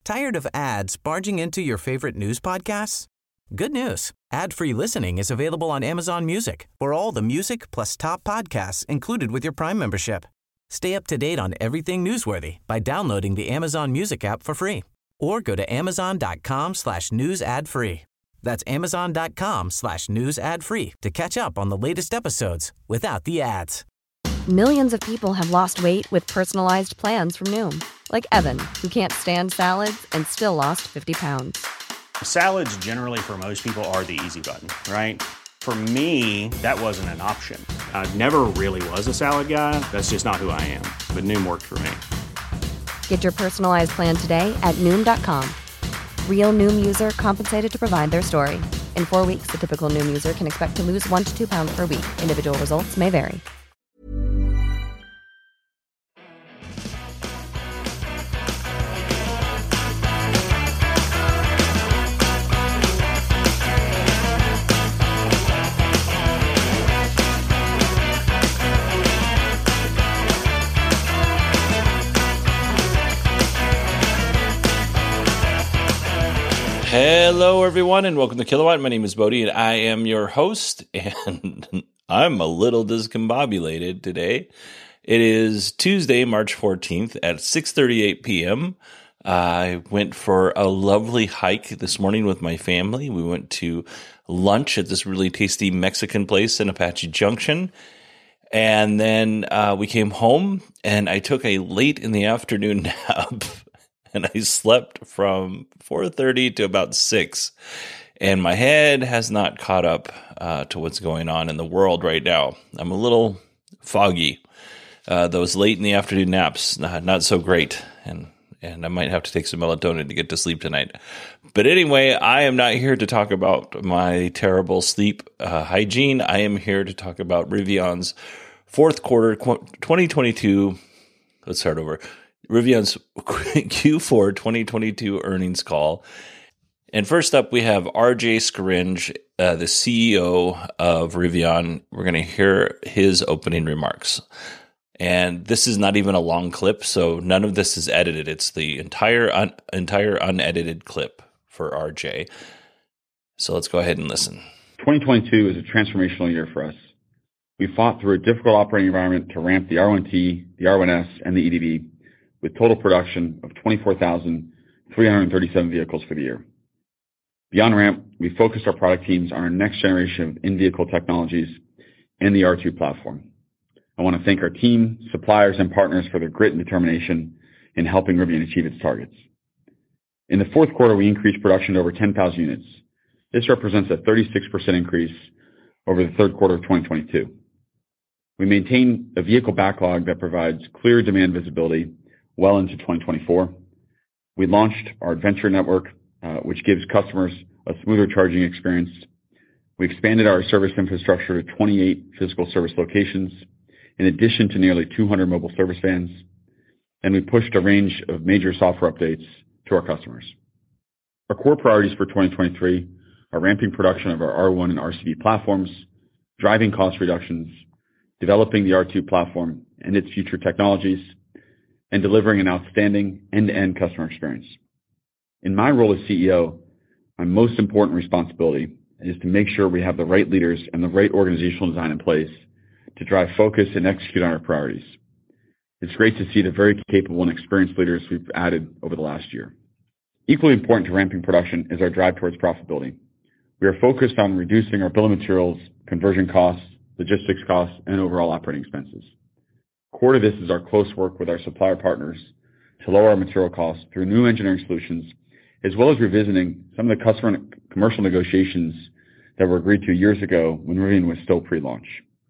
Tired of ads barging into your favorite news podcasts? Good news. Ad-free listening is available on Amazon Music for all the music plus top podcasts included with your Prime membership. Stay up to date on everything newsworthy by downloading the Amazon Music app for free or go to amazon.com/news ad free. That's amazon.com/news ad free to catch up on the latest episodes without the ads. Millions of people have lost weight with personalized plans from Noom. Like Evan, who can't stand salads and still lost 50 pounds. Salads generally for most people are the easy button, right? For me, that wasn't an option. I never really was a salad guy. That's just not who I am. But Noom worked for me. Get your personalized plan today at Noom.com. Real Noom user compensated to provide their story. In 4 weeks, the typical Noom user can expect to lose 1 to 2 pounds per week. Individual results may vary. Hello, everyone, and welcome to Kilowatt. My name is Bodie, and I am your host, and I'm a little discombobulated today. It is Tuesday, March 14th at 6:38 p.m. I went for a lovely hike this morning with my family. We went to lunch at this really tasty Mexican place in Apache Junction, and then we came home, and I took a late in the afternoon nap. And I slept from 4:30 to about 6. And my head has not caught up to what's going on in the world right now. I'm a little foggy. Those late in the afternoon naps, not so great. And I might have to take some melatonin to get to sleep tonight. But anyway, I am not here to talk about my terrible sleep hygiene. I am here to talk about Rivion's fourth quarter 2022. Let's start over. Rivion's Q4 2022 earnings call. And first up, we have RJ Scaringe, the CEO of Rivion. We're going to hear his opening remarks. And this is not even a long clip, so none of this is edited. It's the entire unedited clip for RJ. So let's go ahead and listen. 2022 is a transformational year for us. We fought through a difficult operating environment to ramp the R1T, the R1S, and the EDV, with total production of 24,337 vehicles for the year. Beyond ramp, we focused our product teams on our next generation of in-vehicle technologies and the R2 platform. I want to thank our team, suppliers, and partners for their grit and determination in helping Rivian achieve its targets. In the fourth quarter, we increased production to over 10,000 units. This represents a 36% increase over the third quarter of 2022. We maintain a vehicle backlog that provides clear demand visibility well into 2024. We launched our Adventure Network, which gives customers a smoother charging experience. We expanded our service infrastructure to 28 physical service locations, in addition to nearly 200 mobile service vans, and we pushed a range of major software updates to our customers. Our core priorities for 2023 are ramping production of our R1 and RCV platforms, driving cost reductions, developing the R2 platform and its future technologies, and delivering an outstanding end-to-end customer experience. In my role as CEO, my most important responsibility is to make sure we have the right leaders and the right organizational design in place to drive focus and execute on our priorities. It's great to see the very capable and experienced leaders we've added over the last year. Equally important to ramping production is our drive towards profitability. We are focused on reducing our bill of materials, conversion costs, logistics costs, and overall operating expenses. Core to this is our close work with our supplier partners to lower our material costs through new engineering solutions, as well as revisiting some of the customer and commercial negotiations that were agreed to years ago when Rivian was still pre-launch.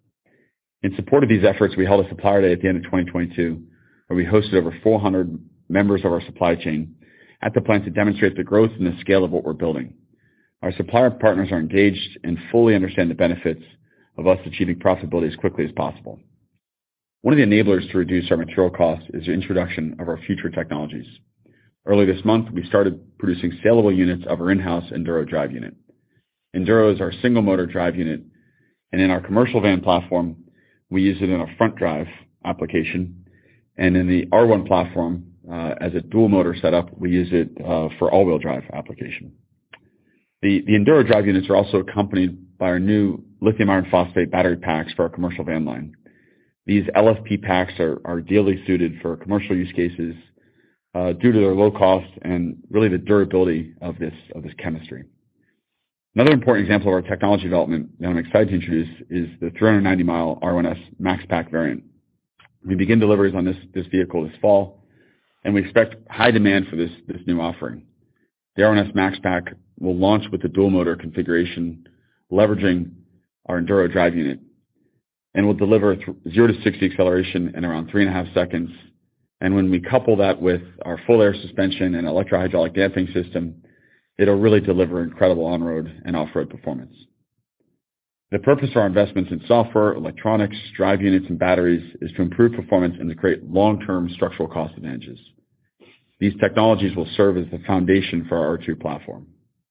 In support of these efforts, we held a supplier day at the end of 2022, where we hosted over 400 members of our supply chain at the plant to demonstrate the growth and the scale of what we're building. Our supplier partners are engaged and fully understand the benefits of us achieving profitability as quickly as possible. One of the enablers to reduce our material costs is the introduction of our future technologies. Early this month, we started producing saleable units of our in-house Enduro drive unit. Enduro is our single motor drive unit, and in our commercial van platform, we use it in our front drive application, and in the R1 platform, as a dual motor setup. We use it for all-wheel drive application. The Enduro drive units are also accompanied by our new lithium iron phosphate battery packs for our commercial van line. These LFP packs are ideally suited for commercial use cases due to their low cost and really the durability of this chemistry. Another important example of our technology development that I'm excited to introduce is the 390-mile R1S Max Pack variant. We begin deliveries on this vehicle this fall, and we expect high demand for this new offering. The R1S Max Pack will launch with the dual motor configuration, leveraging our Enduro drive unit, and will deliver 0 to 60 acceleration in around 3.5 seconds. And when we couple that with our full air suspension and electrohydraulic damping system, it'll really deliver incredible on-road and off-road performance. The purpose of our investments in software, electronics, drive units, and batteries is to improve performance and to create long-term structural cost advantages. These technologies will serve as the foundation for our R2 platform.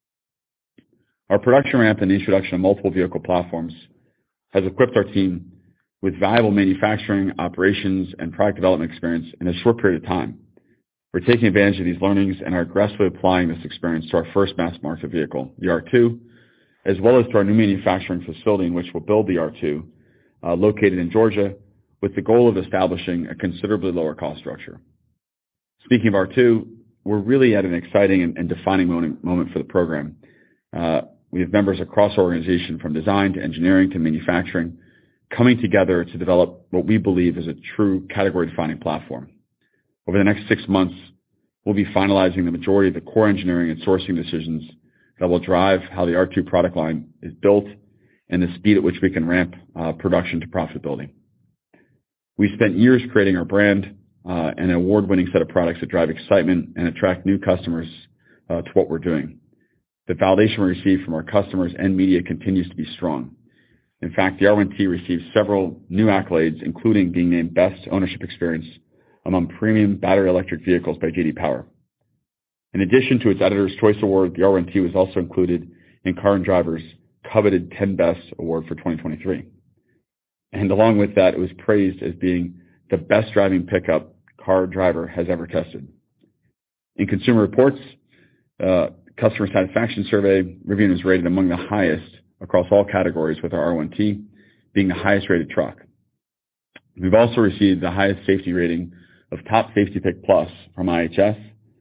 Our production ramp and introduction of multiple vehicle platforms has equipped our team with valuable manufacturing, operations, and product development experience in a short period of time. We're taking advantage of these learnings and are aggressively applying this experience to our first mass market vehicle, the R2, as well as to our new manufacturing facility in which we'll build the R2, located in Georgia, with the goal of establishing a considerably lower cost structure. Speaking of R2, we're really at an exciting and defining moment for the program. We have members across our organization from design to engineering to manufacturing coming together to develop what we believe is a true category-defining platform. Over the next 6 months, we'll be finalizing the majority of the core engineering and sourcing decisions that will drive how the R2 product line is built and the speed at which we can ramp production to profitability. We spent years creating our brand and an award-winning set of products that drive excitement and attract new customers to what we're doing. The validation we receive from our customers and media continues to be strong. In fact, the R1T received several new accolades, including being named Best Ownership Experience among premium battery electric vehicles by J.D. Power. In addition to its Editor's Choice Award, the R1T was also included in Car and Driver's coveted 10 Best Award for 2023. And along with that, it was praised as being the best driving pickup Car Driver has ever tested. In Consumer Reports, customer satisfaction survey, Rivian was rated among the highest across all categories, with our R1T being the highest rated truck. We've also received the highest safety rating of Top Safety Pick Plus from IHS,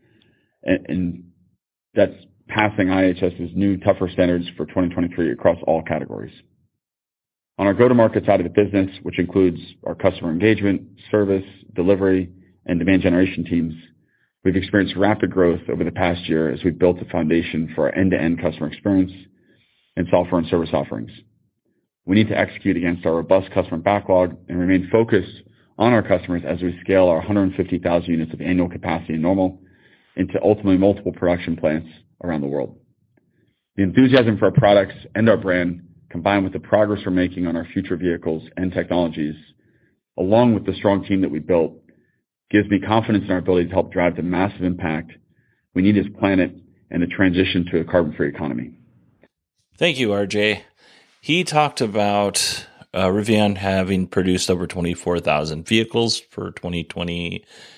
and that's passing IHS's new tougher standards for 2023 across all categories. On our go-to-market side of the business, which includes our customer engagement, service, delivery, and demand generation teams, we've experienced rapid growth over the past year as we've built a foundation for our end-to-end customer experience and software and service offerings. We need to execute against our robust customer backlog and remain focused on our customers as we scale our 150,000 units of annual capacity in Normal into ultimately multiple production plants around the world. The enthusiasm for our products and our brand, combined with the progress we're making on our future vehicles and technologies, along with the strong team that we built, gives me confidence in our ability to help drive the massive impact we need as a planet and the transition to a carbon-free economy. Thank you, RJ. He talked about Rivian having produced over 24,000 vehicles for 2022.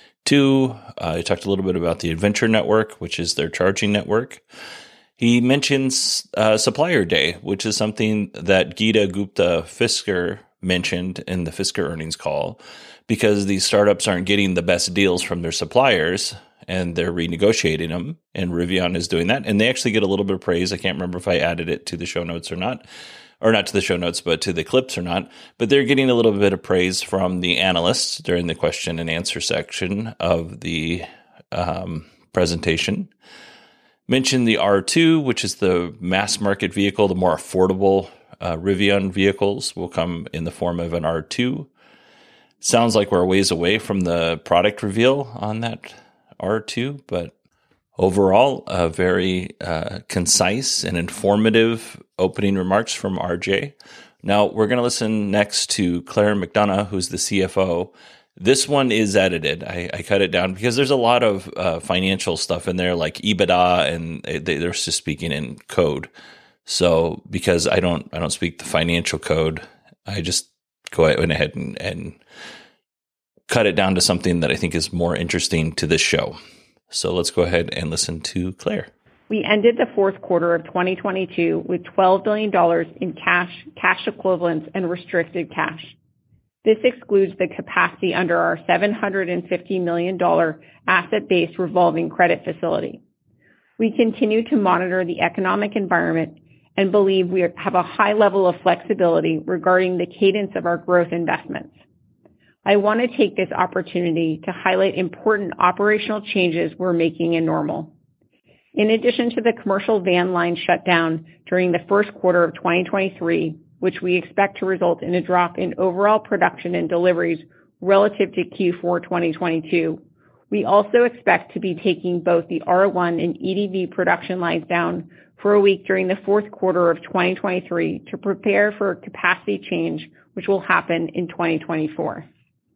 He talked a little bit about the Adventure Network, which is their charging network. He mentions Supplier Day, which is something that Geeta Gupta-Fisker mentioned in the Fisker earnings call, because these startups aren't getting the best deals from their suppliers and they're renegotiating them, and Rivian is doing that. And they actually get a little bit of praise. I can't remember if I added it to the show notes or not to the show notes, but to the clips or not. But they're getting a little bit of praise from the analysts during the question and answer section of the presentation. Mentioned the R2, which is the mass market vehicle. The more affordable Rivian vehicles will come in the form of an R2. Sounds like we're a ways away from the product reveal on that R2, but overall, a very concise and informative opening remarks from RJ. Now, we're going to listen next to Claire McDonough, who's the CFO. This one is edited. I cut it down because there's a lot of financial stuff in there, like EBITDA, and they're just speaking in code. So because I don't speak the financial code, I just go ahead and cut it down to something that I think is more interesting to this show. So let's go ahead and listen to Claire. We ended the fourth quarter of 2022 with $12 billion in cash equivalents, and restricted cash. This excludes the capacity under our $750 million asset-based revolving credit facility. We continue to monitor the economic environment and believe we have a high level of flexibility regarding the cadence of our growth investments. I want to take this opportunity to highlight important operational changes we're making in Normal. In addition to the commercial van line shutdown during the first quarter of 2023, which we expect to result in a drop in overall production and deliveries relative to Q4 2022, we also expect to be taking both the R1 and EDV production lines down for a week during the fourth quarter of 2023 to prepare for a capacity change, which will happen in 2024.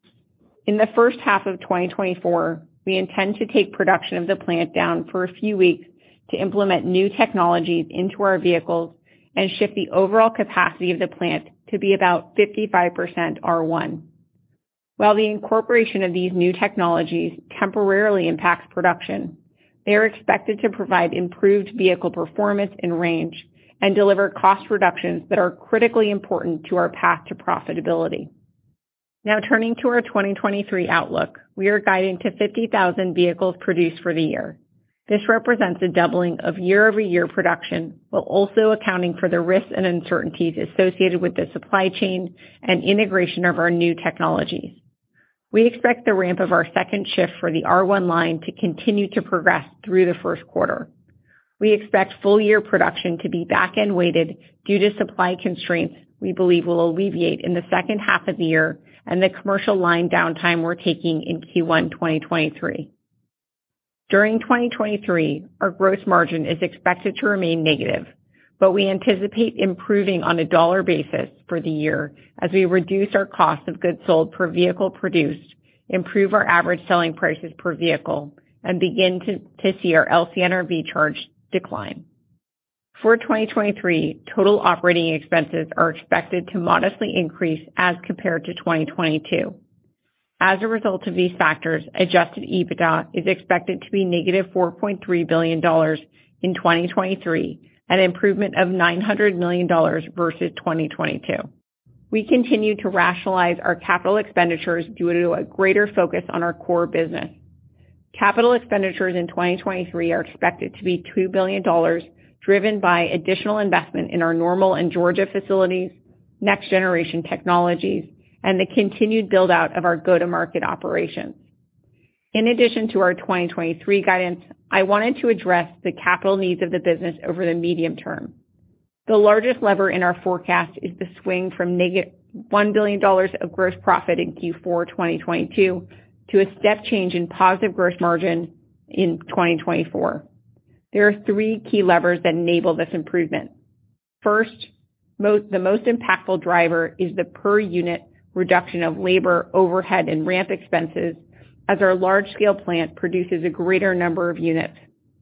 In the first half of 2024, we intend to take production of the plant down for a few weeks to implement new technologies into our vehicles and shift the overall capacity of the plant to be about 55% R1. While the incorporation of these new technologies temporarily impacts production, they are expected to provide improved vehicle performance and range and deliver cost reductions that are critically important to our path to profitability. Now turning to our 2023 outlook, we are guiding to 50,000 vehicles produced for the year. This represents a doubling of year-over-year production, while also accounting for the risks and uncertainties associated with the supply chain and integration of our new technologies. We expect the ramp of our second shift for the R1 line to continue to progress through the first quarter. We expect full year production to be back-end weighted due to supply constraints we believe will alleviate in the second half of the year and the commercial line downtime we're taking in Q1 2023. During 2023, our gross margin is expected to remain negative, but we anticipate improving on a dollar basis for the year as we reduce our cost of goods sold per vehicle produced, improve our average selling prices per vehicle, and begin to see our LCNRV charge decline. For 2023, total operating expenses are expected to modestly increase as compared to 2022. As a result of these factors, adjusted EBITDA is expected to be negative $4.3 billion in 2023, an improvement of $900 million versus 2022. We continue to rationalize our capital expenditures due to a greater focus on our core business. Capital expenditures in 2023 are expected to be $2 billion, driven by additional investment in our Normal and Georgia facilities, next generation technologies, and the continued build-out of our go-to-market operations. In addition to our 2023 guidance, I wanted to address the capital needs of the business over the medium term. The largest lever in our forecast is the swing from negative $1 billion of gross profit in Q4 2022 to a step change in positive gross margin in 2024. There are three key levers that enable this improvement. First, the most impactful driver is the per unit reduction of labor, overhead, and ramp expenses as our large-scale plant produces a greater number of units.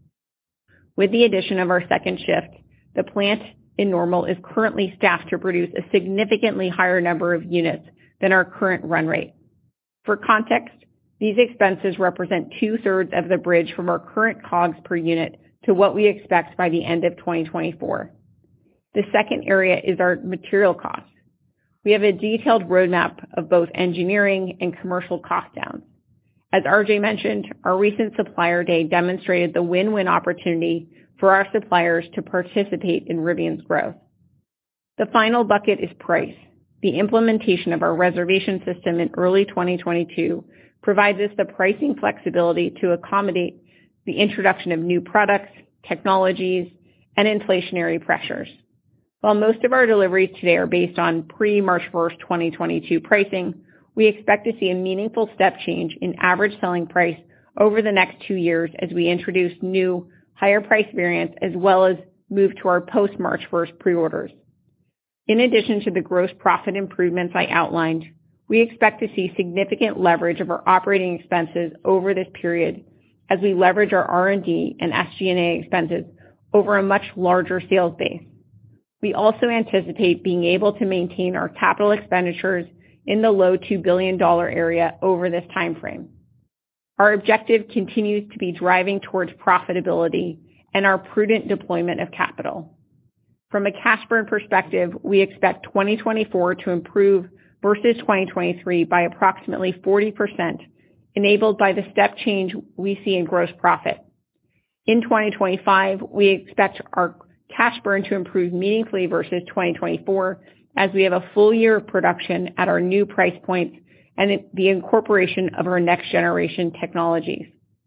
With the addition of our second shift, the plant in Normal is currently staffed to produce a significantly higher number of units than our current run rate. For context, these expenses represent 2/3 of the bridge from our current COGS per unit to what we expect by the end of 2024. The second area is our material costs. We have a detailed roadmap of both engineering and commercial cost downs. As RJ mentioned, our recent supplier day demonstrated the win-win opportunity for our suppliers to participate in Rivian's growth. The final bucket is price. The implementation of our reservation system in early 2022 provides us the pricing flexibility to accommodate the introduction of new products, technologies, and inflationary pressures. While most of our deliveries today are based on pre-March 1st, 2022 pricing, we expect to see a meaningful step change in average selling price over the next 2 years as we introduce new higher price variants as well as move to our post-March 1st pre-orders. In addition to the gross profit improvements I outlined, we expect to see significant leverage of our operating expenses over this period as we leverage our R&D and SG&A expenses over a much larger sales base. We also anticipate being able to maintain our capital expenditures in the low $2 billion area over this time frame. Our objective continues to be driving towards profitability and our prudent deployment of capital. From a cash burn perspective, we expect 2024 to improve versus 2023 by approximately 40%, enabled by the step change we see in gross profit. In 2025, we expect our cash burn to improve meaningfully versus 2024 as we have a full year of production at our new price points and the incorporation of our next generation technologies.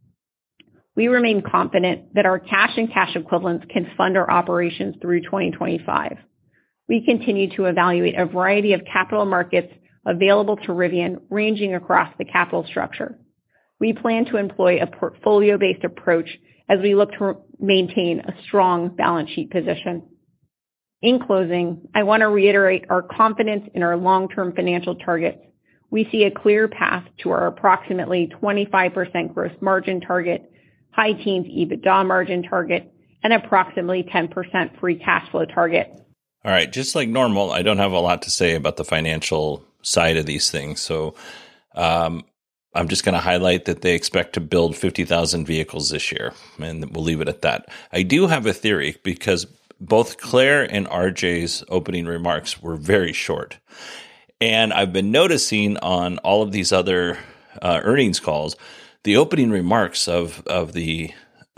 We remain confident that our cash and cash equivalents can fund our operations through 2025. We continue to evaluate a variety of capital markets available to Rivian, ranging across the capital structure. We plan to employ a portfolio-based approach as we look to maintain a strong balance sheet position. In closing, I want to reiterate our confidence in our long-term financial targets. We see a clear path to our approximately 25% gross margin target, high teens EBITDA margin target, and approximately 10% free cash flow target. All right, just like normal, I don't have a lot to say about the financial side of these things. So I'm just going to highlight that they expect to build 50,000 vehicles this year, and we'll leave it at that. I do have a theory because both Claire and RJ's opening remarks were very short. And I've been noticing on all of these other earnings calls, the opening remarks of the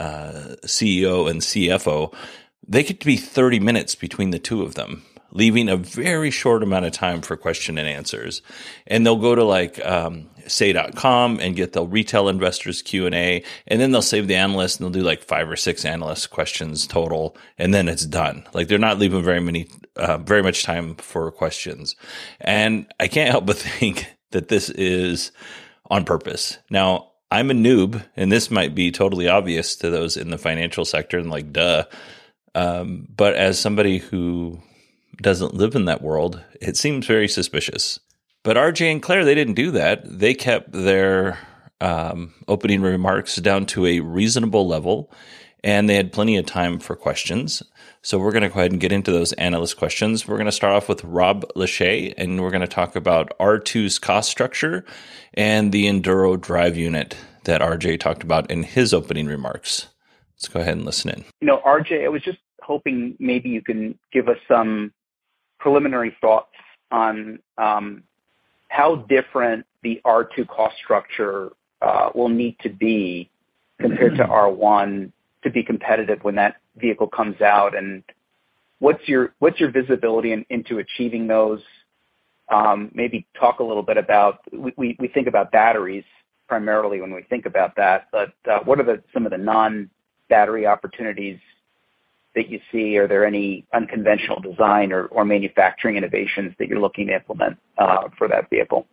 CEO and CFO, they get to be 30 minutes between the two of them, leaving a very short amount of time for question and answers. And they'll go to like say.com and get the retail investors Q&A, and then they'll save the analysts and they'll do like 5 or 6 analyst questions total, and then it's done. Like they're not leaving very much time for questions. And I can't help but think that this is on purpose. Now, I'm a noob, and this might be totally obvious to those in the financial sector and like, duh. But as somebody who doesn't live in that world, it seems very suspicious. But RJ and Claire, they didn't do that. They kept their opening remarks down to a reasonable level, and they had plenty of time for questions. So we're going to go ahead and get into those analyst questions. We're going to start off with Rob Lachey, and we're going to talk about R2's cost structure and the Enduro drive unit that RJ talked about in his opening remarks. Let's go ahead and listen in. RJ, I was just hoping maybe you can give us some preliminary thoughts on how different the R2 cost structure will need to be compared to R1 to be competitive when that vehicle comes out, and what's your visibility into achieving those? Maybe talk a little bit about, we think about batteries primarily when we think about that, but what are some of the non-battery opportunities that you see? Are there any unconventional design or manufacturing innovations that you're looking to implement for that vehicle?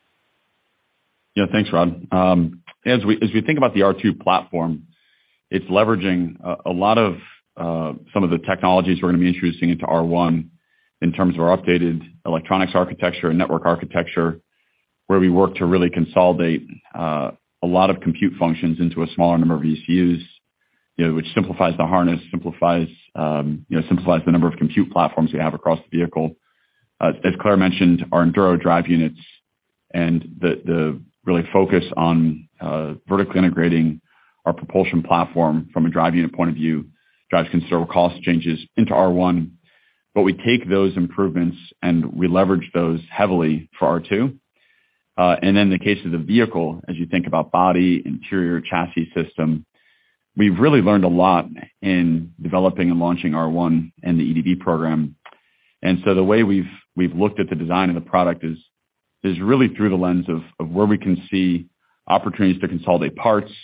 Yeah, thanks, Rod. As we think about the R2 platform, it's leveraging a lot of some of the technologies we're going to be introducing into R1 in terms of our updated electronics architecture and network architecture, where we work to really consolidate a lot of compute functions into a smaller number of ECUs, which simplifies the harness, simplifies the number of compute platforms we have across the vehicle. As Claire mentioned, our Enduro drive units and the really focus on vertically integrating our propulsion platform from a drive unit point of view drives considerable cost changes into R1. But we take those improvements and we leverage those heavily for R2. And then in the case of the vehicle, as you think about body, interior, chassis system, we've really learned a lot in developing and launching R1 and the EDV program. And so the way we've looked at the design of the product is really through the lens of where we can see opportunities to consolidate parts,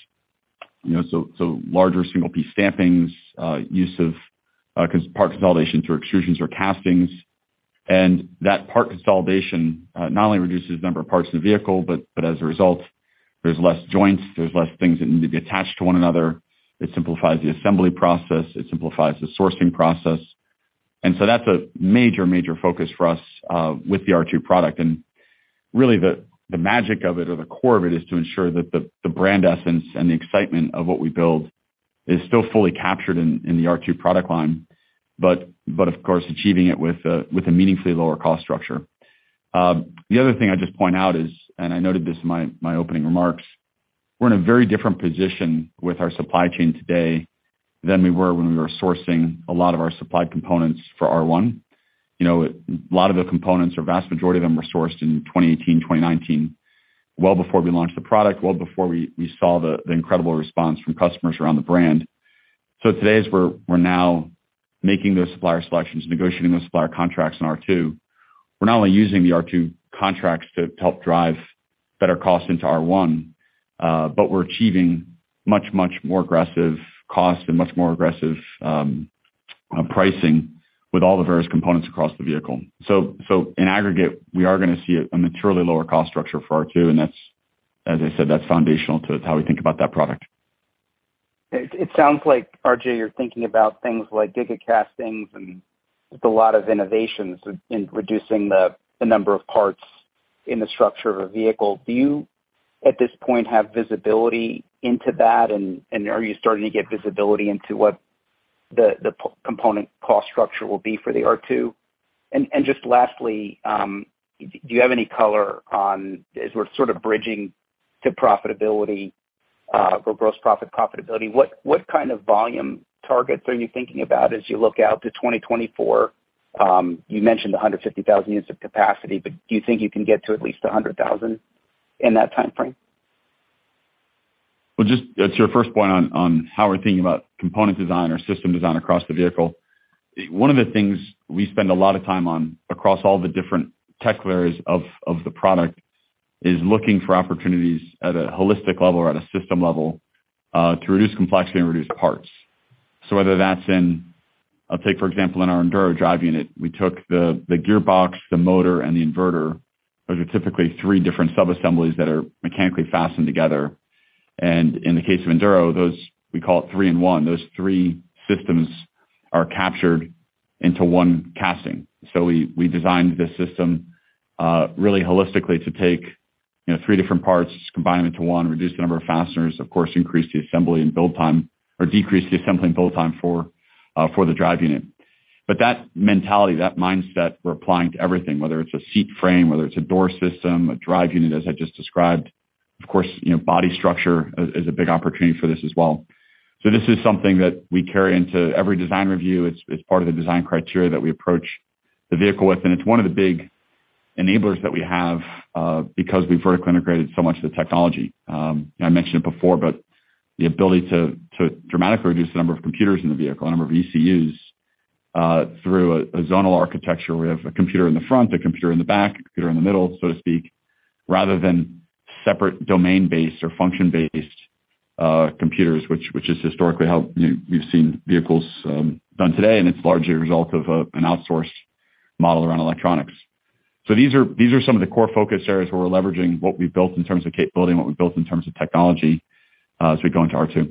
so larger single piece stampings, use of part consolidation through extrusions or castings. And that part consolidation not only reduces the number of parts in the vehicle, but as a result, there's less joints, there's less things that need to be attached to one another. It simplifies the assembly process. It simplifies the sourcing process. And so that's a major, major focus for us with the R2 product. And really the magic of it, or the core of it, is to ensure that the brand essence and the excitement of what we build is still fully captured in the R2 product line, but of course achieving it with a meaningfully lower cost structure. The other thing I just point out is, and I noted this in my opening remarks, we're in a very different position with our supply chain today than we were when we were sourcing a lot of our supplied components for R1. A lot of the components, or vast majority of them, were sourced in 2018, 2019, well before we launched the product, well before we saw the incredible response from customers around the brand. So today, as we're now making those supplier selections, negotiating those supplier contracts in R2, we're not only using the R2 contracts to help drive better costs into R1, but we're achieving much, much more aggressive costs and much more aggressive pricing with all the various components across the vehicle. So in aggregate, we are going to see a materially lower cost structure for R2, and that's, as I said, that's foundational to how we think about that product. It sounds like, RJ, you're thinking about things like gigacastings and just a lot of innovations in reducing the number of parts in the structure of a vehicle. Do you, at this point, have visibility into that, and are you starting to get visibility into what the component cost structure will be for the R2? And just lastly, do you have any color on, as we're sort of bridging to profitability or gross profit profitability, what kind of volume targets are you thinking about as you look out to 2024? You mentioned 150,000 units of capacity, but do you think you can get to at least 100,000 in that time frame? Well, just to your first point on how we're thinking about component design or system design across the vehicle, one of the things we spend a lot of time on across all the different technical areas of the product is looking for opportunities at a holistic level or at a system level to reduce complexity and reduce parts. So whether that's I'll take, for example, in our Enduro drive unit, we took the gearbox, the motor, and the inverter. Those are typically three different sub-assemblies that are mechanically fastened together. And in the case of Enduro, those, we call it 3-in-1. Those three systems are captured into one casting. So we designed this system really holistically to take three different parts, combine them into one, reduce the number of fasteners, of course, increase the assembly and build time, or decrease the assembly and build time for the drive unit. But that mentality, that mindset, we're applying to everything, whether it's a seat frame, whether it's a door system, a drive unit, as I just described. Of course, body structure is a big opportunity for this as well. So this is something that we carry into every design review. It's part of the design criteria that we approach the vehicle with, and it's one of the big enablers that we have because we've vertically integrated so much of the technology. I mentioned it before, but the ability to dramatically reduce the number of computers in the vehicle, the number of ECUs, through a zonal architecture. We have a computer in the front, a computer in the back, a computer in the middle, so to speak, rather than separate domain-based or function-based computers, which is historically how we've seen vehicles done today, and it's largely a result of an outsourced model around electronics. So these are some of the core focus areas where we're leveraging what we've built in terms of capability and what we've built in terms of technology as we go into R2.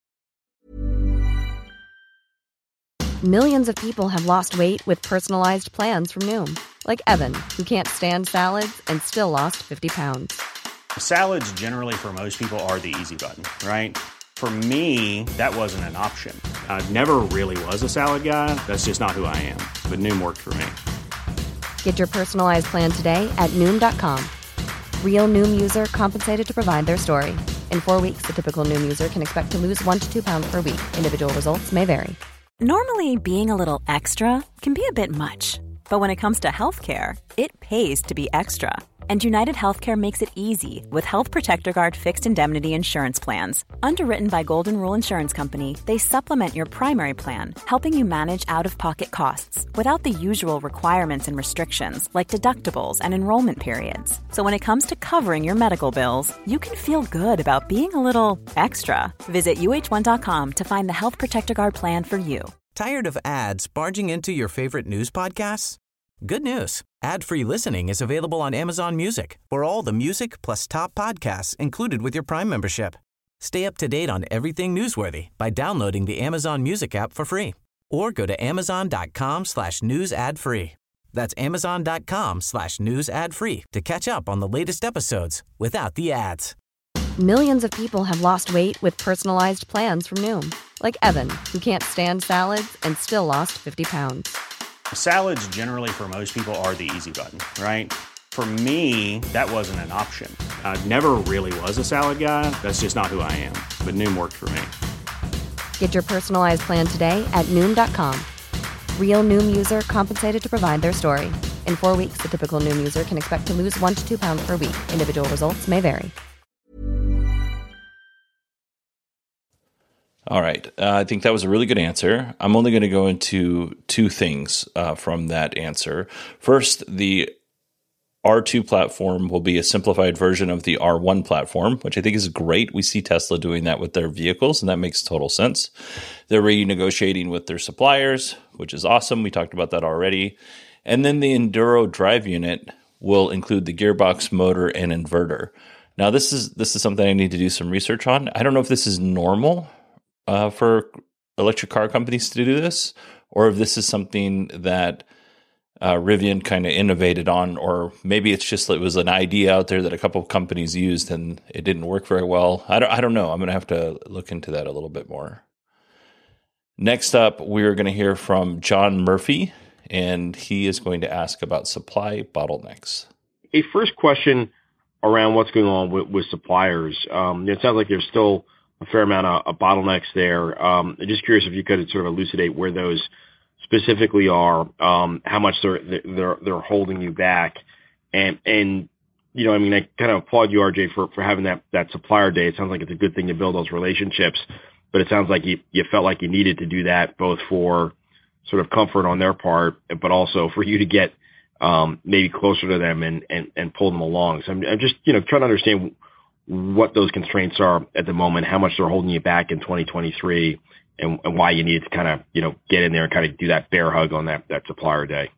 Millions of people have lost weight with personalized plans from Noom, like Evan, who can't stand salads and still lost 50 pounds. Salads generally for most people are the easy button, right? For me, that wasn't an option. I never really was a salad guy. That's just not who I am. But Noom worked for me. Get your personalized plan today at Noom.com. Real Noom user compensated to provide their story. In 4 weeks, the typical Noom user can expect to lose 1 to 2 pounds per week. Individual results may vary. Normally, being a little extra can be a bit much. But when it comes to healthcare, it pays to be extra. And United Healthcare makes it easy with Health Protector Guard fixed indemnity insurance plans. Underwritten by Golden Rule Insurance Company, they supplement your primary plan, helping you manage out-of-pocket costs without the usual requirements and restrictions like deductibles and enrollment periods. So when it comes to covering your medical bills, you can feel good about being a little extra. Visit UH1.com to find the Health Protector Guard plan for you. Tired of ads barging into your favorite news podcasts? Good news. Ad-free listening is available on Amazon Music for all the music plus top podcasts included with your Prime membership. Stay up to date on everything newsworthy by downloading the Amazon Music app for free or go to amazon.com/news ad free. That's amazon.com/news ad free to catch up on the latest episodes without the ads. Millions of people have lost weight with personalized plans from Noom, like Evan, who can't stand salads and still lost 50 pounds. Salads generally for most people are the easy button, right? For me, that wasn't an option. I never really was a salad guy. That's just not who I am. But Noom worked for me. Get your personalized plan today at Noom.com. Real Noom user compensated to provide their story. In 4 weeks, the typical Noom user can expect to lose 1 to 2 pounds per week. Individual results may vary. All right. I think that was a really good answer. I'm only going to go into two things from that answer. First, the R2 platform will be a simplified version of the R1 platform, which I think is great. We see Tesla doing that with their vehicles, and that makes total sense. They're renegotiating with their suppliers, which is awesome. We talked about that already. And then the Enduro drive unit will include the gearbox, motor, and inverter. Now, this is something I need to do some research on. I don't know if this is normal for electric car companies to do this, or if this is something that Rivian kind of innovated on, or maybe it's just it was an idea out there that a couple of companies used and it didn't work very well. I don't know. I'm going to have to look into that a little bit more. Next up, we're going to hear from John Murphy, and he is going to ask about supply bottlenecks. A first question around what's going on with suppliers. It sounds like there's still a fair amount of bottlenecks there. I'm just curious if you could sort of elucidate where those specifically are, how much they're holding you back, and you know, I mean, I kind of applaud you, RJ, for having that supplier day. It sounds like it's a good thing to build those relationships, but it sounds like you felt like you needed to do that both for sort of comfort on their part, but also for you to get maybe closer to them and pull them along. So I'm just trying to understand what those constraints are at the moment, how much they're holding you back in 2023. And why you needed to kind of, get in there and kind of do that bear hug on that supplier day.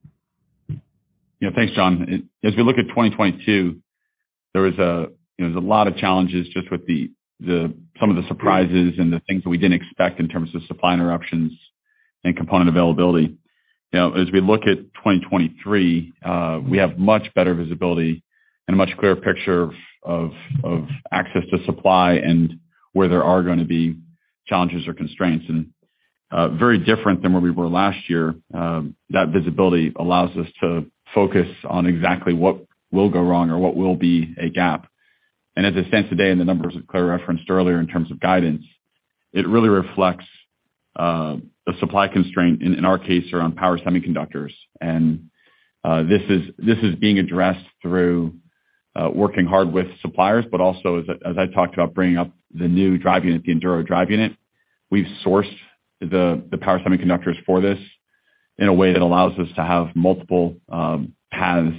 Thanks, John. As we look at 2022, there was there's a lot of challenges just with some of the surprises and the things that we didn't expect in terms of supply interruptions and component availability. As we look at 2023, we have much better visibility and a much clearer picture of access to supply and where there are going to be challenges or constraints, and very different than where we were last year. That visibility allows us to focus on exactly what will go wrong or what will be a gap. And as it stands today, in the numbers that Claire referenced earlier in terms of guidance, it really reflects the supply constraint in our case around power semiconductors. And this is being addressed through working hard with suppliers, but also as I talked about, bringing up the new drive unit, the Enduro drive unit. We've sourced the power semiconductors for this in a way that allows us to have multiple paths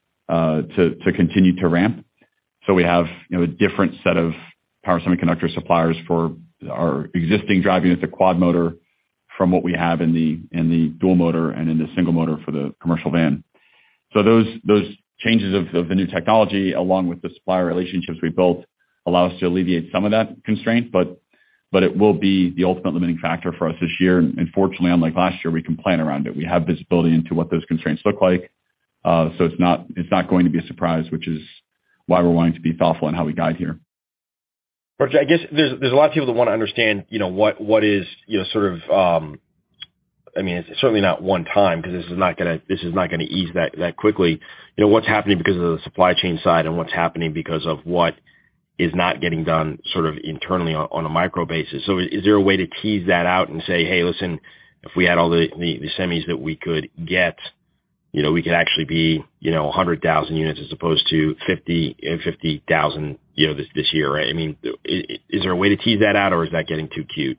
to continue to ramp. So we have a different set of power semiconductor suppliers for our existing drive unit, the quad motor, from what we have in the dual motor and in the single motor for the commercial van. So those changes of the new technology, along with the supplier relationships we built, allow us to alleviate some of that constraint, but it will be the ultimate limiting factor for us this year. And fortunately, unlike last year, we can plan around it. We have visibility into what those constraints look like. So it's not going to be a surprise, which is why we're wanting to be thoughtful in how we guide here. Roger, I guess there's a lot of people that want to understand, what is, sort of, it's certainly not one time, because this is not going to ease that quickly. What's happening because of the supply chain side, and what's happening because of what is not getting done sort of internally on a micro basis. So is there a way to tease that out and say, hey, listen, if we had all the semis that we could get, we could actually be, 100,000 units as opposed to 50,000, this year, right? I mean, is there a way to tease that out, or is that getting too cute?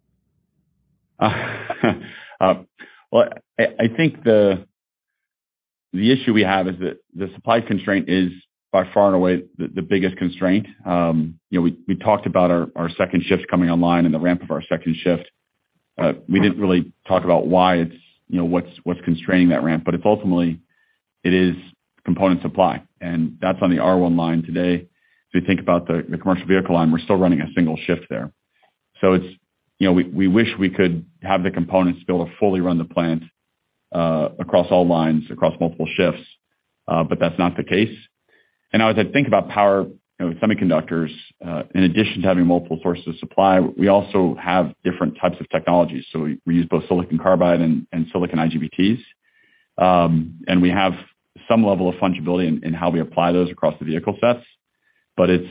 Well, I think the issue we have is that the supply constraint is by far and away the biggest constraint. We talked about our second shift coming online and the ramp of our second shift. We didn't really talk about why it's, what's constraining that ramp, but it's ultimately, it is component supply. And that's on the R1 line today. If you think about the commercial vehicle line, we're still running a single shift there. So it's, we wish we could have the components to be able to fully run the plant across all lines, across multiple shifts, but that's not the case. And now as I think about power semiconductors, in addition to having multiple sources of supply, we also have different types of technologies. So we use both silicon carbide and silicon IGBTs. And we have some level of fungibility in how we apply those across the vehicle sets. But it's,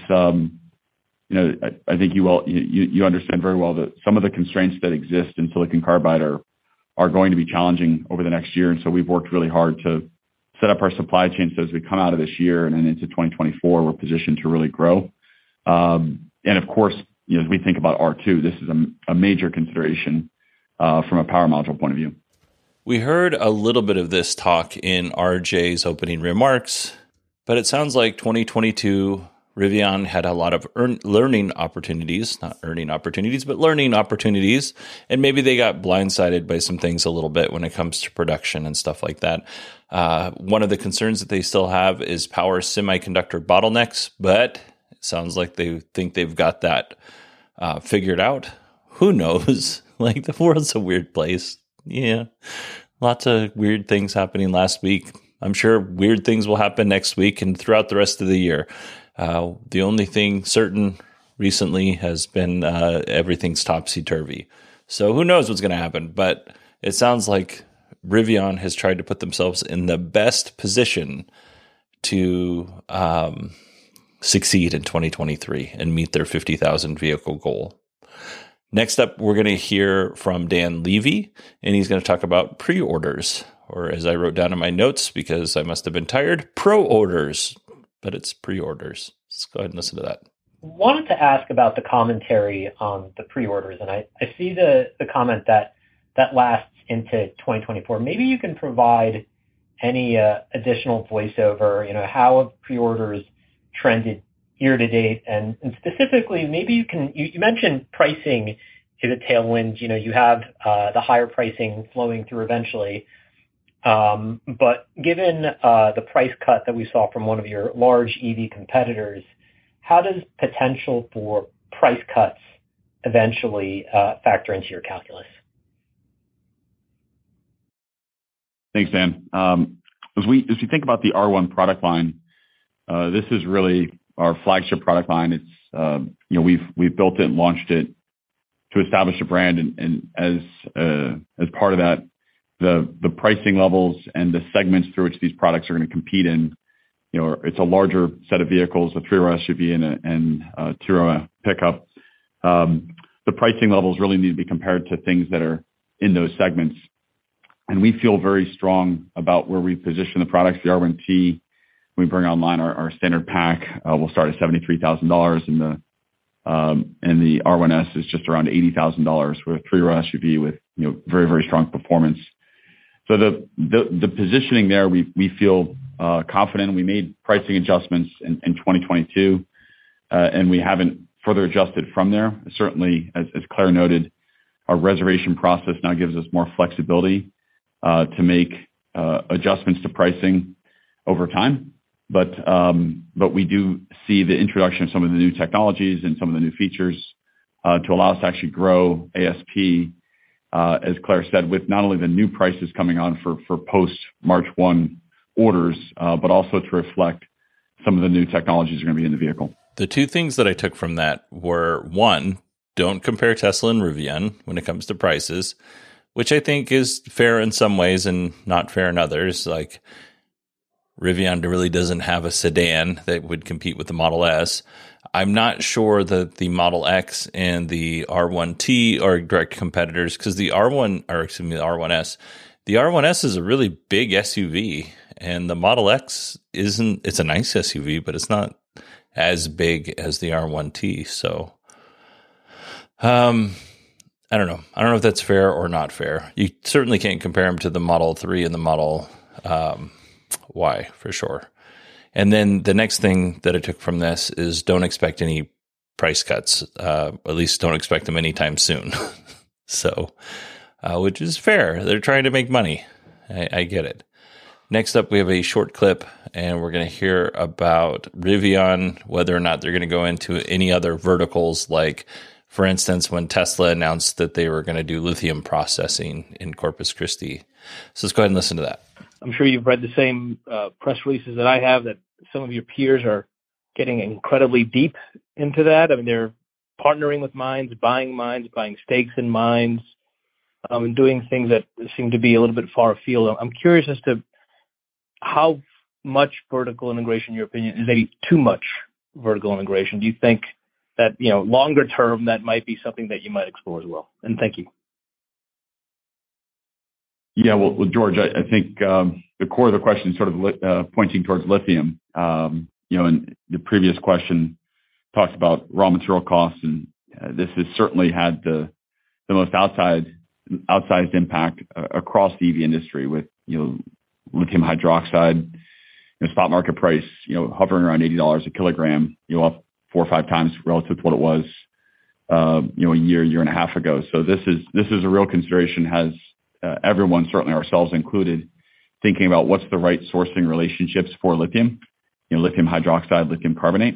I think you understand very well that some of the constraints that exist in silicon carbide are going to be challenging over the next year. And so we've worked really hard to set up our supply chain so as we come out of this year and then into 2024, we're positioned to really grow. And of course, as we think about R2, this is a major consideration from a power module point of view. We heard a little bit of this talk in RJ's opening remarks, but it sounds like 2022, Rivian had a lot of learning opportunities, not earning opportunities, but learning opportunities. And maybe they got blindsided by some things a little bit when it comes to production and stuff like that. One of the concerns that they still have is power semiconductor bottlenecks, but it sounds like they think they've got that figured out. Who knows? Like, the world's a weird place. Yeah, lots of weird things happening last week. I'm sure weird things will happen next week and throughout the rest of the year. The only thing certain recently has been everything's topsy-turvy. So who knows what's going to happen? But it sounds like Rivian has tried to put themselves in the best position to succeed in 2023 and meet their 50,000 vehicle goal. Next up, we're going to hear from Dan Levy, and he's going to talk about pre-orders, or as I wrote down in my notes, because I must have been tired, pro-orders, but it's pre-orders. Let's go ahead and listen to that. Wanted to ask about the commentary on the pre-orders, and I see the comment that lasts into 2024. Maybe you can provide any additional voiceover, how have pre-orders trended year to date, and specifically, maybe you mentioned pricing is a tailwind. You have the higher pricing flowing through eventually. But given the price cut that we saw from one of your large EV competitors, how does potential for price cuts eventually factor into your calculus? Thanks, Dan. As we think about the R1 product line, this is really our flagship product line. It's we've built it and launched it to establish a brand, and as part of that, the pricing levels and the segments through which these products are going to compete in, it's a larger set of vehicles, a 3-row SUV and a 2-row pickup. The pricing levels really need to be compared to things that are in those segments. And we feel very strong about where we position the products. The R1T, when we bring online our standard pack, will start at $73,000, and the R1S is just around $80,000 with a 3-row SUV with very, very strong performance. So the positioning there, we feel confident. We made pricing adjustments in 2022, and we haven't further adjusted from there. Certainly, as Claire noted, our reservation process now gives us more flexibility to make adjustments to pricing over time. But we do see the introduction of some of the new technologies and some of the new features to allow us to actually grow ASP, as Claire said, with not only the new prices coming on for post March 1 orders, but also to reflect some of the new technologies that are going to be in the vehicle. The two things that I took from that were, one, don't compare Tesla and Rivian when it comes to prices, which I think is fair in some ways and not fair in others. Like, Rivian really doesn't have a sedan that would compete with the Model S. I'm not sure that the Model X and the R1T are direct competitors, because the R1S. The R1S is a really big SUV, and the Model X isn't. It's a nice SUV, but it's not as big as the R1T. So, I don't know. I don't know if that's fair or not fair. You certainly can't compare them to the Model 3 and the Model Y for sure. And then the next thing that I took from this is don't expect any price cuts. At least don't expect them anytime soon. So, which is fair. They're trying to make money. I get it. Next up, we have a short clip, and we're going to hear about Rivian, whether or not they're going to go into any other verticals, like, for instance, when Tesla announced that they were going to do lithium processing in Corpus Christi. So let's go ahead and listen to that. I'm sure you've read the same press releases that I have, that some of your peers are getting incredibly deep into that. I mean, they're partnering with mines, buying stakes in mines, and doing things that seem to be a little bit far afield. I'm curious as to how much vertical integration, in your opinion, is maybe too much vertical integration? Do you think that, longer term, that might be something that you might explore as well? And thank you. Yeah, well, George, I think the core of the question is sort of pointing towards lithium. And the previous question talked about raw material costs, and this has certainly had the most outsized impact across the EV industry with, lithium hydroxide, spot market price, hovering around $80 a kilogram, up 4 or 5 times relative to what it was, a year and a half ago. So this is a real consideration, has everyone, certainly ourselves included, thinking about what's the right sourcing relationships for lithium, lithium hydroxide, lithium carbonate.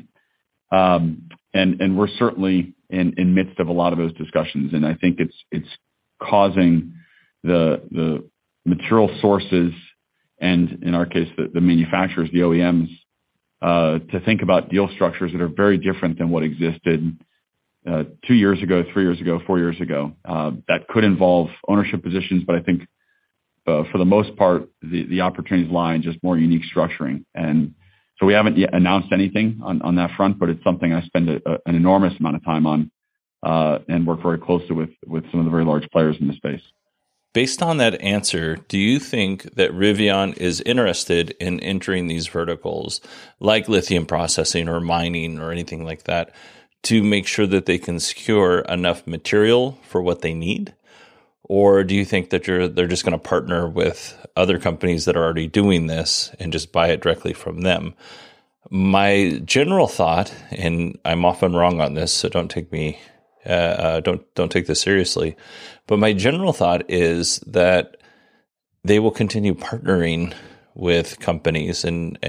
And we're certainly in midst of a lot of those discussions. And I think it's causing the material sources, and in our case, the manufacturers, the OEMs, to think about deal structures that are very different than what existed 2 years ago, 3 years ago, 4 years ago. That could involve ownership positions, but I think for the most part, the opportunities lie in just more unique structuring. And so we haven't yet announced anything on that front, but it's something I spend an enormous amount of time on and work very closely with some of the very large players in the space. Based on that answer, do you think that Rivian is interested in entering these verticals like lithium processing or mining or anything like that to make sure that they can secure enough material for what they need? Or do you think that they're just going to partner with other companies that are already doing this and just buy it directly from them? My general thought, and I'm often wrong on this, so don't take me don't take this seriously, but my general thought is that they will continue partnering with companies, and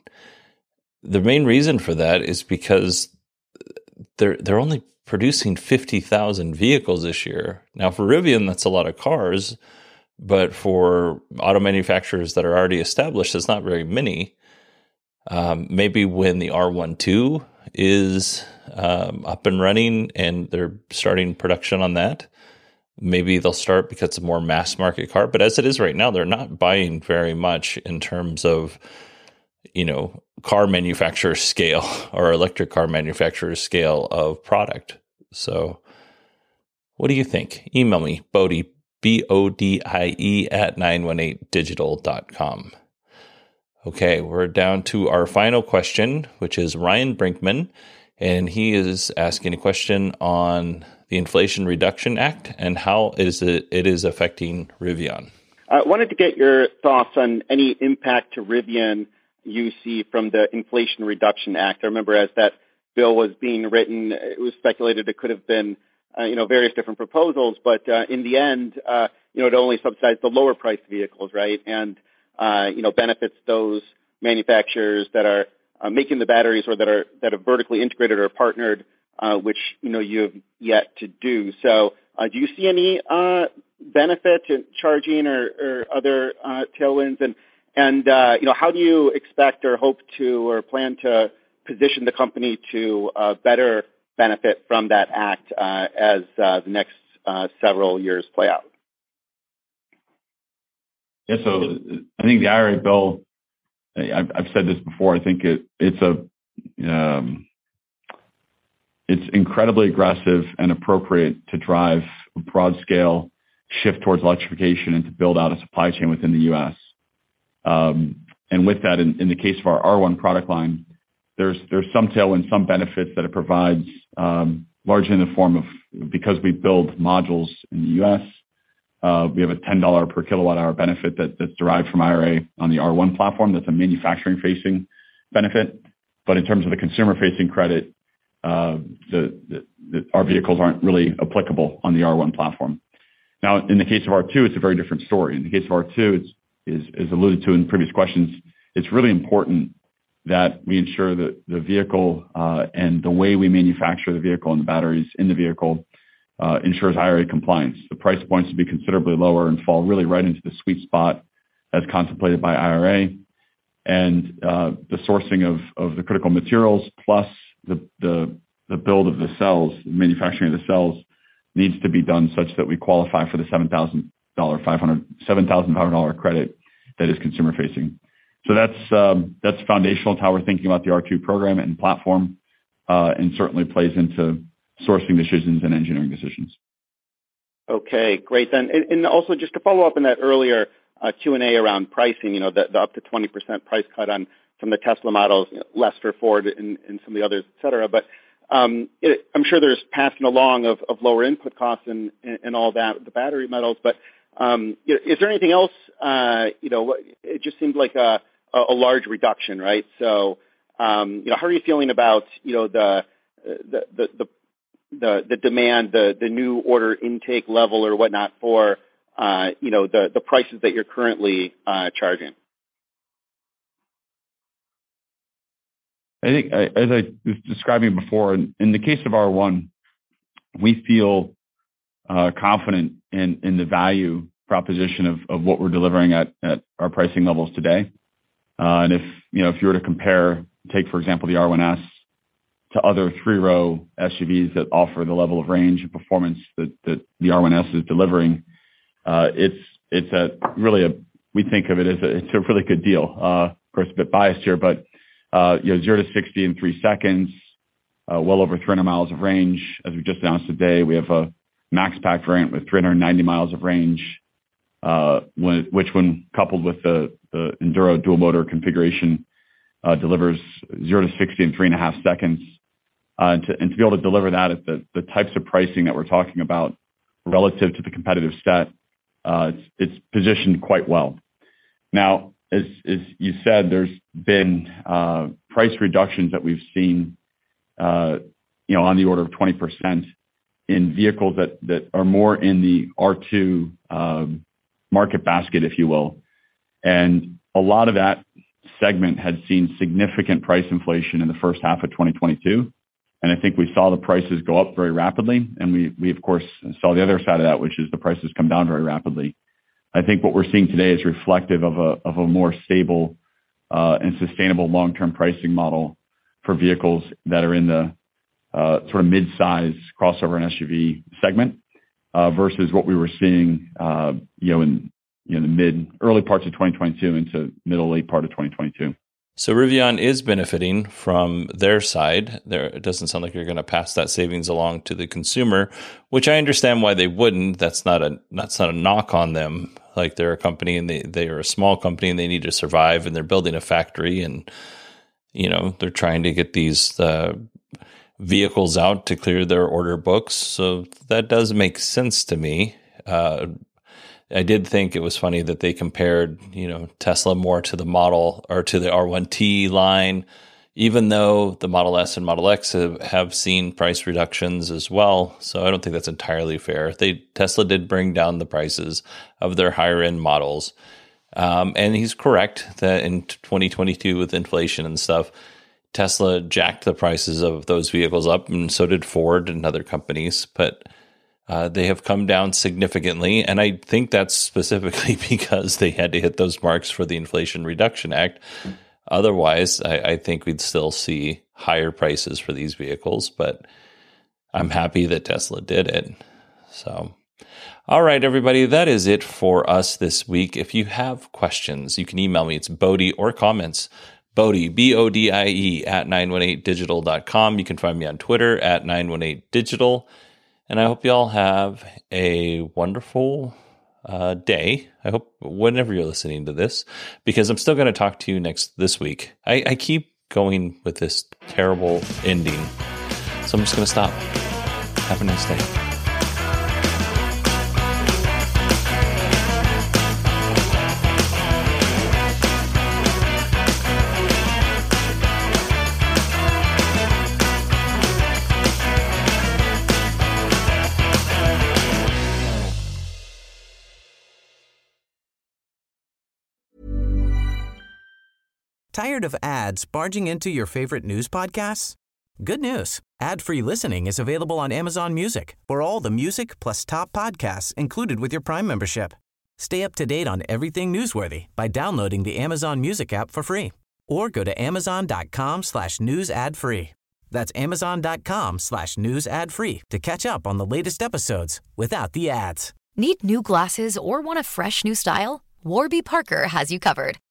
the main reason for that is because they're only producing 50,000 vehicles this year. Now, for Rivian, that's a lot of cars, but for auto manufacturers that are already established, it's not very many. Maybe when the R12 is up and running and they're starting production on that, maybe they'll start because it's a more mass market car. But as it is right now, they're not buying very much in terms of, car manufacturer scale or electric car manufacturer scale of product. So what do you think? Email me, Bodie, BODIE at 918digital.com. Okay, we're down to our final question, which is Ryan Brinkman, and he is asking a question on the Inflation Reduction Act and how it is affecting Rivian. I wanted to get your thoughts on any impact to Rivian you see from the Inflation Reduction Act. I remember as that bill was being written, it was speculated it could have been, various different proposals, but in the end, it only subsidized the lower priced vehicles, right? And benefits those manufacturers that are making the batteries or that are vertically integrated or partnered, which you have yet to do. So, do you see any benefit to charging or other tailwinds? And how do you expect or hope to or plan to position the company to better benefit from that act as the next several years play out? Yeah, so I think the IRA bill, I've said this before, I think it's incredibly aggressive and appropriate to drive a broad scale shift towards electrification and to build out a supply chain within the U.S. And with that, in the case of our R1 product line, there's some tailwind, some benefits that it provides, largely in the form of, because we build modules in the U.S., we have a $10 per kilowatt hour benefit that's derived from IRA on the R1 platform. That's a manufacturing facing benefit. But in terms of the consumer facing credit, our vehicles aren't really applicable on the R1 platform. Now, in the case of R2, it's a very different story. In the case of R2, it's alluded to in previous questions, it's really important that we ensure that the vehicle and the way we manufacture the vehicle and the batteries in the vehicle ensures IRA compliance. The price points will be considerably lower and fall really right into the sweet spot as contemplated by IRA. And the sourcing of the critical materials plus the build of the cells, the manufacturing of the cells needs to be done such that we qualify for the $7,500 credit that is consumer facing. So that's foundational to how we're thinking about the R2 program and platform, and certainly plays into sourcing decisions and engineering decisions. Okay, great then. And also just to follow up on that earlier Q&A around pricing, the up to 20% price cut on some of the Tesla models, less for Ford and some of the others, et cetera. But I'm sure there's passing along of lower input costs and all that, the battery metals. But is there anything else? It just seemed like a large reduction, right? So, how are you feeling about the demand, the new order intake level or whatnot for the prices that you're currently charging? I think, as I was describing before, in the case of R1, we feel confident in the value proposition of what we're delivering at our pricing levels today. And if you were to compare, take for example the R1S to other three-row SUVs that offer the level of range and performance that the R1S is delivering, we think of it as it's a really good deal. Of course, a bit biased here, but 0 to 60 in 3 seconds, well over 300 miles of range. As we just announced today, we have a Max Pack variant with 390 miles of range, which when coupled with the Enduro dual motor configuration, delivers 0 to 60 in 3.5 seconds. And to be able to deliver that at the types of pricing that we're talking about relative to the competitive set, it's positioned quite well. Now, as you said, there's been price reductions that we've seen, on the order of 20% in vehicles that are more in the R2 market basket, if you will. And a lot of that segment had seen significant price inflation in the first half of 2022. And I think we saw the prices go up very rapidly. And we of course saw the other side of that, which is the prices come down very rapidly. I think what we're seeing today is reflective of a more stable and sustainable long-term pricing model for vehicles that are in the sort of mid-size crossover and SUV segment versus what we were seeing, in the early parts of 2022 into middle late part of 2022. So Rivian is benefiting from their side. It doesn't sound like you're going to pass that savings along to the consumer, which I understand why they wouldn't. That's not a knock on them. Like, they're a company and they are a small company and they need to survive, and they're building a factory, and they're trying to get these vehicles out to clear their order books. So that does make sense to me. I did think it was funny that they compared, Tesla more to the model or to the R1T line, even though the Model S and Model X have seen price reductions as well. So I don't think that's entirely fair. Tesla did bring down the prices of their higher end models. And he's correct that in 2022 with inflation and stuff, Tesla jacked the prices of those vehicles up, and so did Ford and other companies. But they have come down significantly, and I think that's specifically because they had to hit those marks for the Inflation Reduction Act. Otherwise, I think we'd still see higher prices for these vehicles, but I'm happy that Tesla did it. So, all right, everybody, that is it for us this week. If you have questions, you can email me. It's Bodie, or comments, Bodie, BODIE, at 918digital.com. You can find me on Twitter at 918digital. And I hope you all have a wonderful day. I hope whenever you're listening to this, because I'm still going to talk to you this week. I keep going with this terrible ending, so I'm just going to stop. Have a nice day. Tired of ads barging into your favorite news podcasts? Good news. Ad-free listening is available on Amazon Music for all the music plus top podcasts included with your Prime membership. Stay up to date on everything newsworthy by downloading the Amazon Music app for free, or go to amazon.com/news ad free. That's amazon.com/news ad free to catch up on the latest episodes without the ads. Need new glasses or want a fresh new style? Warby Parker has you covered.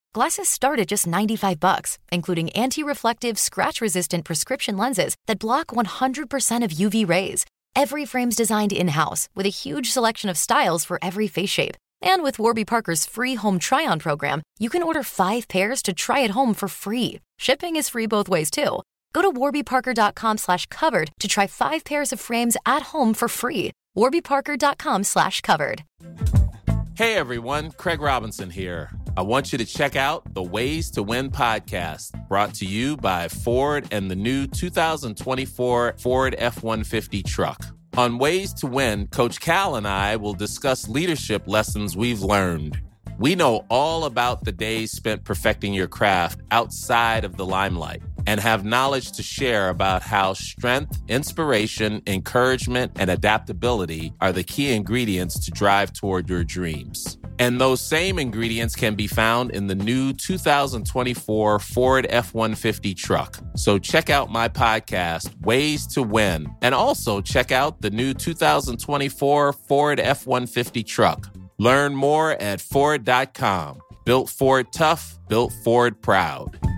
Glasses start at just $95, including anti-reflective, scratch-resistant prescription lenses that block 100% of UV rays. Every frame's designed in-house with a huge selection of styles for every face shape. And with Warby Parker's free home try-on program, you can order 5 pairs to try at home for free. Shipping is free both ways, too. Go to warbyparker.com/covered to try 5 pairs of frames at home for free. warbyparker.com/covered. Hey everyone, Craig Robinson here. I want you to check out the Ways to Win podcast, brought to you by Ford and the new 2024 Ford F-150 truck. On Ways to Win, Coach Cal and I will discuss leadership lessons we've learned. We know all about the days spent perfecting your craft outside of the limelight and have knowledge to share about how strength, inspiration, encouragement, and adaptability are the key ingredients to drive toward your dreams. And those same ingredients can be found in the new 2024 Ford F-150 truck. So check out my podcast, Ways to Win, and also check out the new 2024 Ford F-150 truck. Learn more at Ford.com. Built Ford tough, built Ford proud.